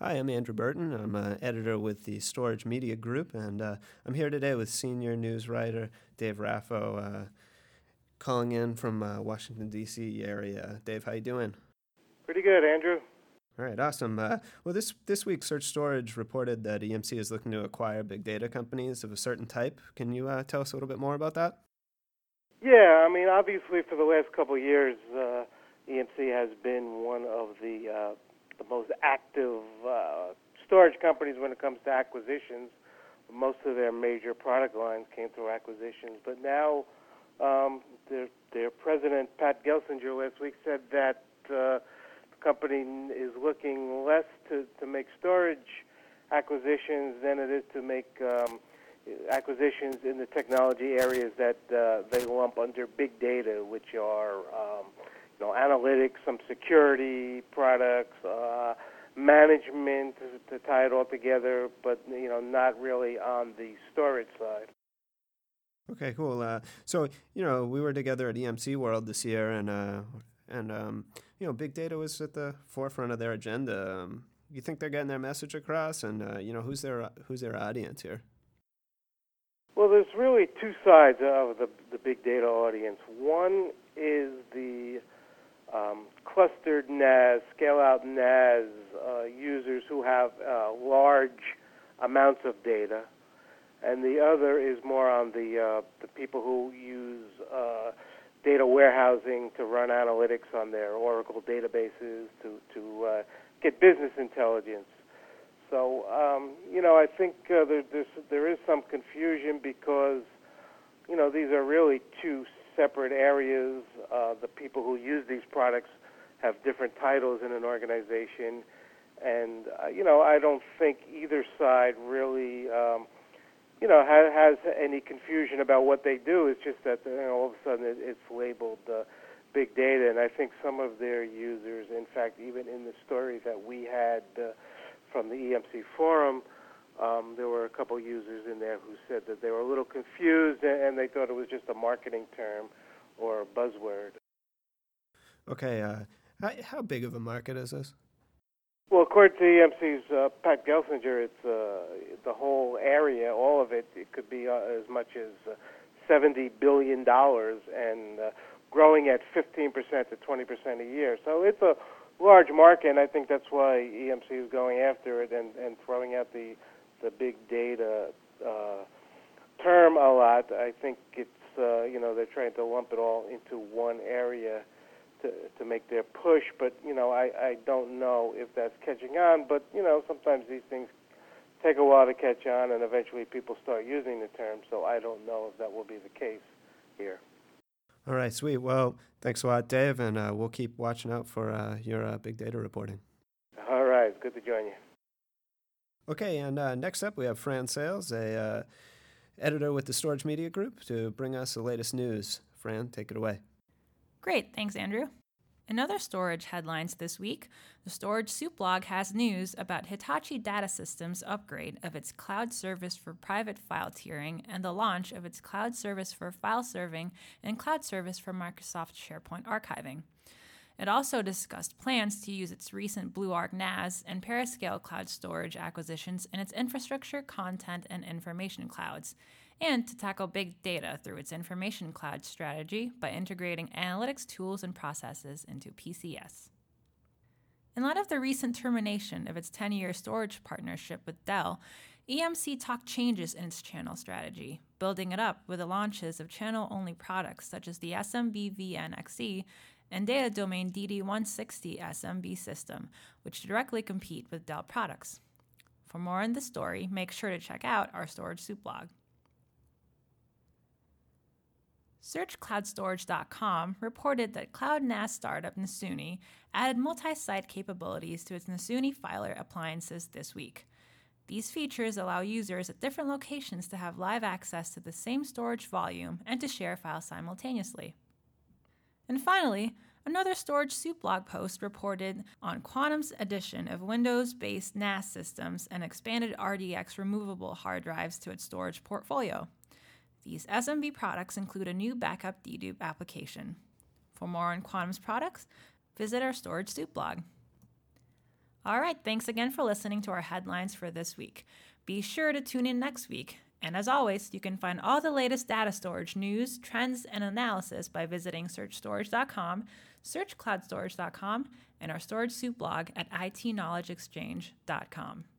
Hi, I'm Andrew Burton. I'm an editor with the Storage Media Group, and I'm here today with senior news writer Dave Raffo, calling in from Washington, D.C. area. Dave, how you doing? Pretty good, Andrew. All right, awesome. Well, this week, Search Storage reported that EMC is looking to acquire big data companies of a certain type. Can you tell us a little bit more about that? Yeah, I mean, obviously for the last couple of years, EMC has been one of the most active storage companies when it comes to acquisitions. Most of their major product lines came through acquisitions, but now their president, Pat Gelsinger, last week said that the company is looking less to make storage acquisitions than it is to make acquisitions in the technology areas that they lump under big data, which are analytics, some security products, management to tie it all together, but not really on the storage side. Okay, cool. So we were together at EMC World this year, and big data was at the forefront of their agenda. You think they're getting their message across, and who's their audience here? Well, there's really two sides of the big data audience. One is the clustered NAS, scale-out NAS users who have large amounts of data, and the other is more on the people who use data warehousing to run analytics on their Oracle databases to get business intelligence. So, I think there is some confusion because, these are really two separate areas. The people who use these products have different titles in an organization, and, I don't think either side really, has any confusion about what they do. It's just that, all of a sudden it's labeled big data, and I think some of their users, in fact, even in the story that we had from the EMC forum, there were a couple users in there who said that they were a little confused and they thought it was just a marketing term or a buzzword. Okay, how big of a market is this? Well, according to EMC's Pat Gelsinger, it's the whole area, all of it. It could be as much as $70 billion and growing at 15% to 20% a year. So it's a large market, and I think that's why EMC is going after it and throwing out the big data term a lot. I think it's they're trying to lump it all into one area to make their push, but I don't know if that's catching on. But sometimes these things take a while to catch on, and eventually people start using the term. So I don't know if that will be the case here. All right, sweet. Well, thanks a lot, Dave, and we'll keep watching out for your big data reporting. All right, it's good to join you. Okay, and next up we have Fran Sales, a editor with the Storage Media Group, to bring us the latest news. Fran, take it away. Great, thanks, Andrew. In other storage headlines this week, the Storage Soup blog has news about Hitachi Data Systems' upgrade of its cloud service for private file tiering and the launch of its cloud service for file serving and cloud service for Microsoft SharePoint archiving. It also discussed plans to use its recent BlueArc NAS and Periscale cloud storage acquisitions in its infrastructure, content, and information clouds, and to tackle big data through its information cloud strategy by integrating analytics tools and processes into PCS. In light of the recent termination of its 10-year storage partnership with Dell, EMC talked changes in its channel strategy, building it up with the launches of channel-only products such as the SMB VNXE and data domain DD160 SMB system, which directly compete with Dell products. For more on this story, make sure to check out our Storage Soup blog. SearchCloudStorage.com reported that cloud NAS startup Nasuni added multi-site capabilities to its Nasuni Filer appliances this week. These features allow users at different locations to have live access to the same storage volume and to share files simultaneously. And finally, another Storage Soup blog post reported on Quantum's addition of Windows-based NAS systems and expanded RDX removable hard drives to its storage portfolio. These SMB products include a new backup dedupe application. For more on Quantum's products, visit our Storage Soup blog. All right, thanks again for listening to our headlines for this week. Be sure to tune in next week. And as always, you can find all the latest data storage news, trends, and analysis by visiting searchstorage.com, searchcloudstorage.com, and our Storage Soup blog at itknowledgeexchange.com.